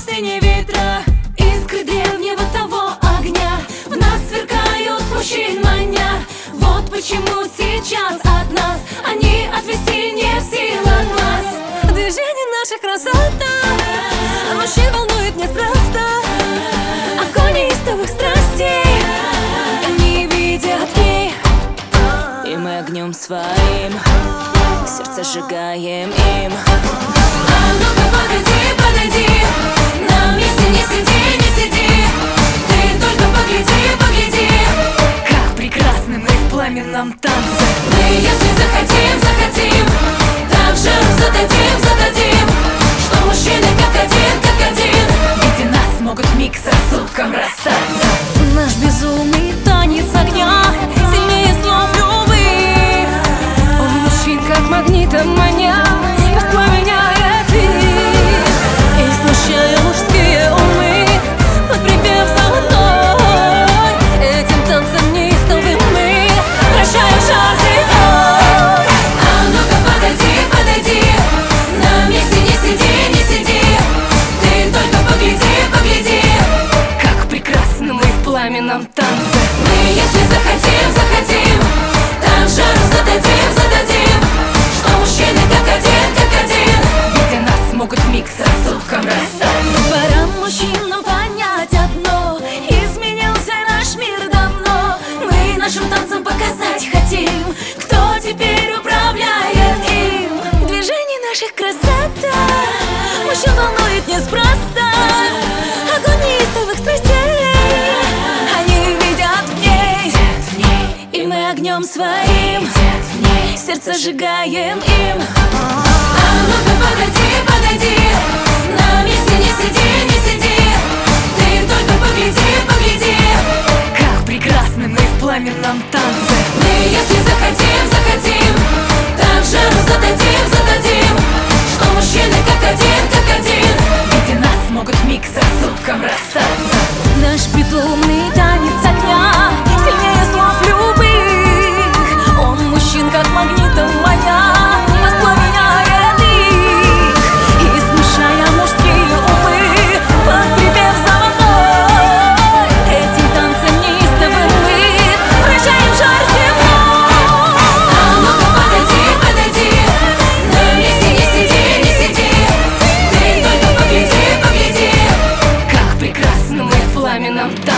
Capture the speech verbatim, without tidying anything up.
пустыне ветра, искры древнего того огня в нас сверкают, мужчин маня. Вот почему сейчас от нас они отвести не в силах глаз. Движение наших красота, мужчин волнует неспроста. Огонь неистовых страстей не видят ей, и мы огнем своим сердце сжигаем им. А ну-ка подойди, подойди, на месте не сиди, не сиди. Ты только погляди, погляди, как прекрасны мы в пламенном танце. Мы, если захотим, захотим, так же зададим, зададим, что мужчины как один, как один, видя нас, могут вмиг с рассудком расстаться. Наш безумный танец огня сильнее слов любых. Он мужчин как магнитом маня, воспламеняет их, и смущая мужские умы под припев золотой. Этим танцем неистовым мы прощаем жар зимой. А ну-ка подойди, подойди, на месте не сиди, не сиди. Ты только погляди, погляди, как прекрасны мы в пламенном танце. Мы, если захотим, захотим, так же зададим, зададим, что мужчины как один, как один, видя нас, могут вмиг с рассудком расстаться. Пора мужчинам понять одно: изменился наш мир давно. Мы нашим танцем показать хотим, кто теперь управляет им. Движение наших красота мужчин волнует неспроста. Огонь неистовых страстей они видят в ней, и мы огнем своим сердце сжигаем им. А ну-ка подойди, подойди, на месте не сиди, не сиди. Ты только погляди, погляди, как прекрасны мы в пламенном танце. Мы, если захотим, захотим, так же зададим, зададим, что мужчины как один, как один, видя нас, могут вмиг с рассудком расстаться. Наш безумный танец огня сильнее слов любых. Он мужчин как магнитом маня, воспламеняет их, и смущая мужские умы под припев золотой. Этим танцем неистовым мы прощаем жар зимой. А ну-ка подойди, подойди, на месте не сиди, не сиди. Ты только погляди, погляди, как прекрасны мы в пламенном танце.